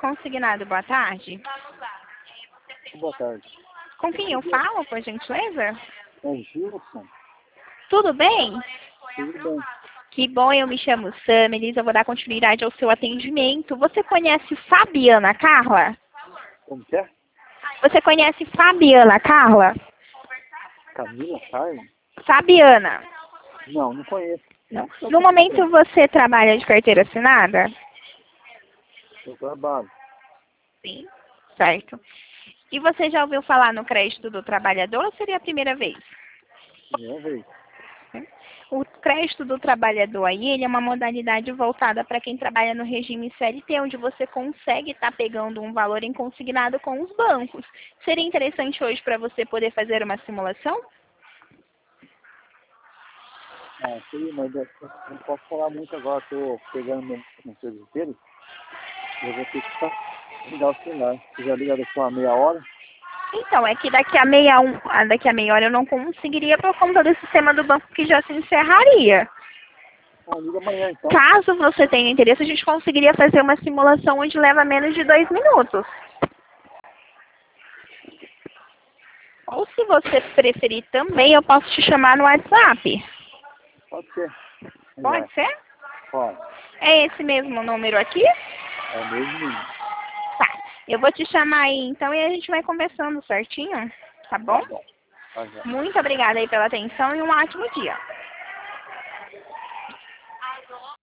Consignado, boa tarde. Boa tarde. Com quem eu falo, por gentileza? É Gilson? Tudo bem? Tudo bem. Que bom, eu me chamo Samiris, eu vou dar continuidade ao seu atendimento. Você conhece Fabiana Carla? Como que é? Você conhece Fabiana Carla? Camila Carla? Fabiana. Não conheço. Não. No momento você trabalha de carteira assinada? Eu trabalho. Sim. Certo. E você já ouviu falar no crédito do trabalhador ou seria a primeira vez? Primeira vez. O crédito do trabalhador aí, ele é uma modalidade voltada para quem trabalha no regime CLT, onde você consegue estar pegando um valor em consignado com os bancos. Seria interessante hoje para você poder fazer uma simulação? Sim, mas eu não posso falar muito agora. Estou pegando meu serviço dele. Eu vou ter que ligar o celular. Você já liga daqui a uma meia hora? Então, é que daqui a meia hora eu não conseguiria por conta do sistema do banco que já se encerraria. Liga amanhã então. Caso você tenha interesse, a gente conseguiria fazer uma simulação onde leva menos de 2 minutos. Ou se você preferir também, eu posso te chamar no WhatsApp. Pode ser. Pode ser? Pode. É esse mesmo número aqui? É mesmo. Tá. Eu vou te chamar aí então e a gente vai conversando certinho, tá bom? Tá bom. Tá já. Muito obrigada aí pela atenção e um ótimo dia.